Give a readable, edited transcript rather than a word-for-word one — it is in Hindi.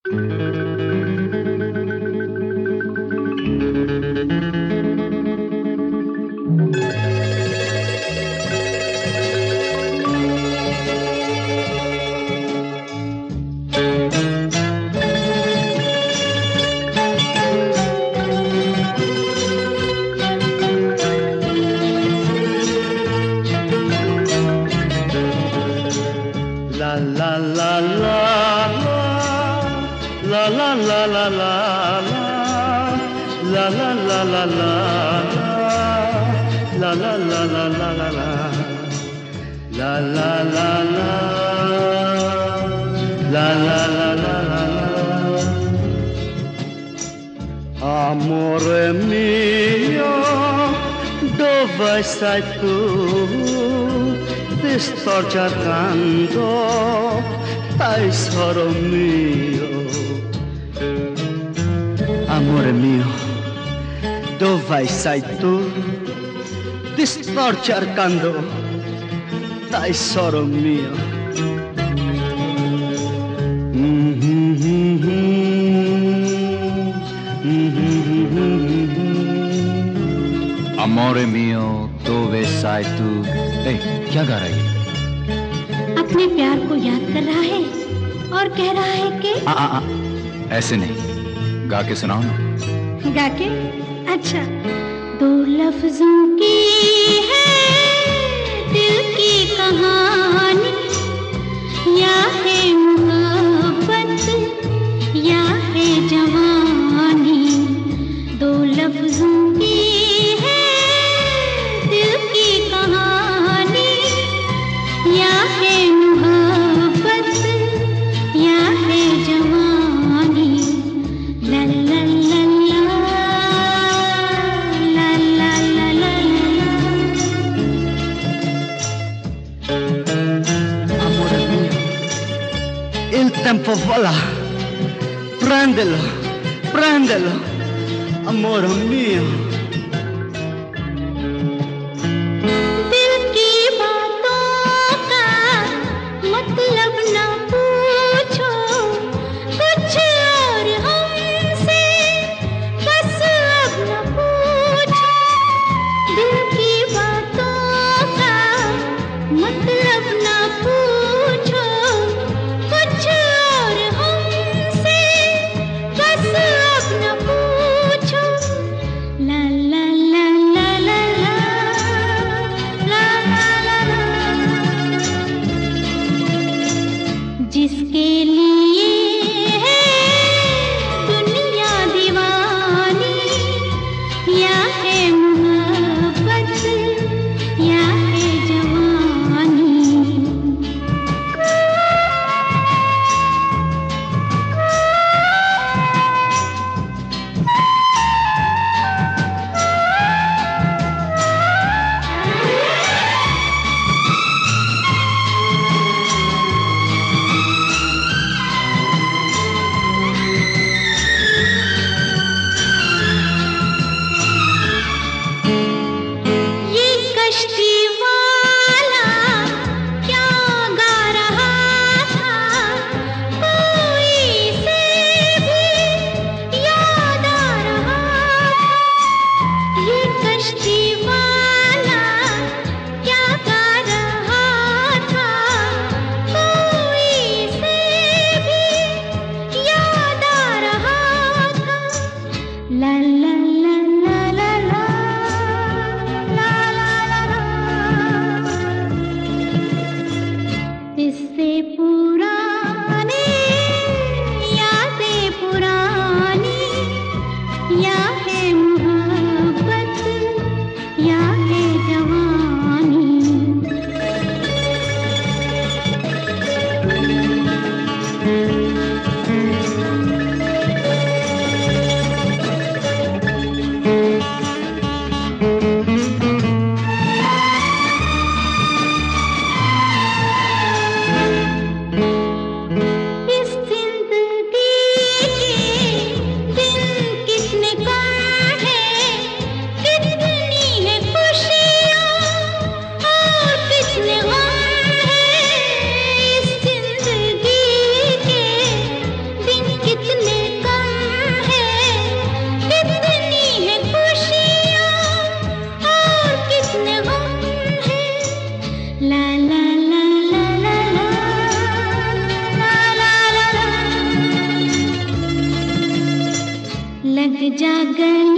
Amore mio, dove sei tu? Ti sto cercando, tesoro mio. Amore mio, dove sei tu? Ti sto cercando, tesoro mio. Amore mio, dove sei tu? क्या गा रहा है? अपने प्यार को याद कर रहा है और कह रहा है कि ऐसे नहीं, गा के सुनाओ ना। गा के? अच्छा, दो लफ्जों की है दिल की कहानी, या है मोहब्बत या है जवानी। दो लफ्जों की है दिल की कहानी, या है मोहब्बत या है जवानी। ला ला ला ला ला ला ला ला ला। Amore mio, il tempo vola, prendelo, prendelo, amore mio. दिल की बातों का मतलब न पूछो, कुछ और हमसे बस अब न पूछो। दिल की बातों का मतलब न पूछो, कुछ और हमसे बस अब न पूछो। ला जागरण